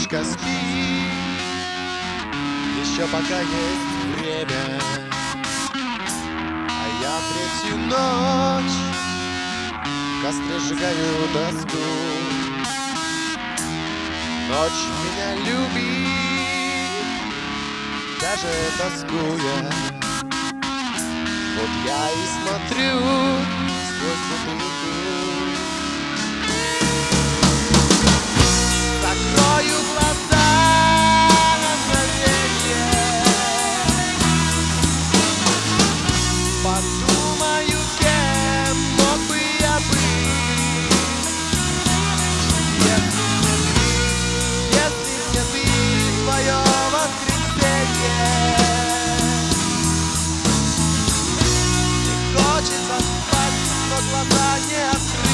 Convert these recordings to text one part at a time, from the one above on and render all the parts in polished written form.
крошка, спи, еще пока есть время. А я третью ночь в костре сжигаю доску. Ночь меня любит, даже тоскуя. Вот я и смотрю сквозь бутылку. Закрою глаза на мгновенье, подумаю, кем мог бы я быть, если мне ты, твое воскресенье. Не хочется спать, но глаза не открыть.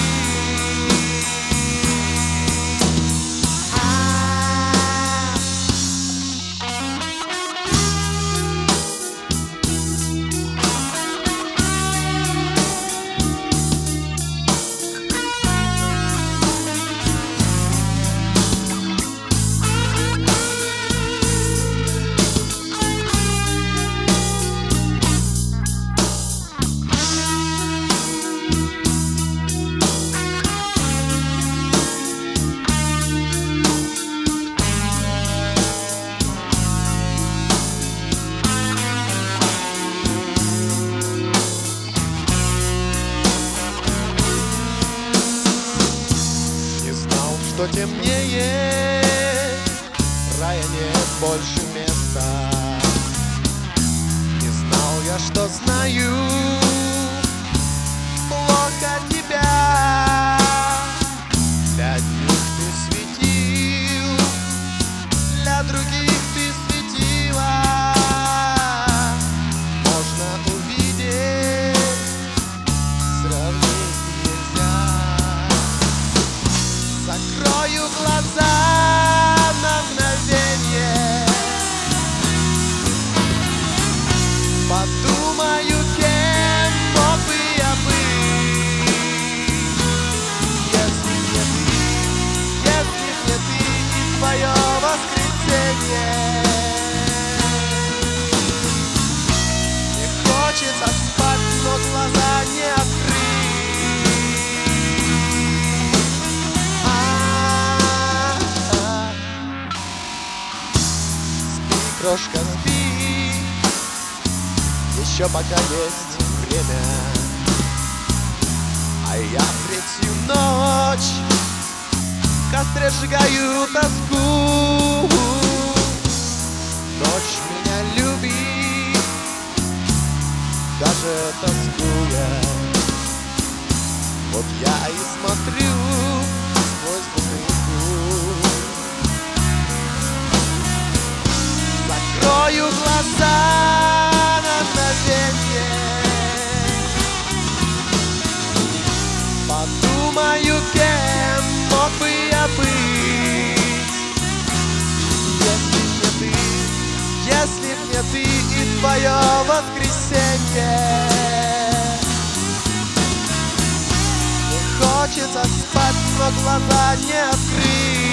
Что темнее, рая нет больше места. Не знал я, что знаю плохо тебя. Для одних ты светил, для других ты светила. Можно увидеть, сравнить нельзя. Закрою глаза на мгновенье, подумаю, кем мог бы я быть, если б не ты и твое воскресенье. Не хочется спать, но глаза не открыть. Крошка, спи, еще пока есть время. А я третью ночь в костре сжигаю тоску. Ночь меня любит, даже тоскуя. Вот я и смотрю сквозь бутылку. Закрою глаза на мгновенье, подумаю, кем мог бы я быть, если б не ты и твое воскресенье. Не хочется спать, но глаза не открыть.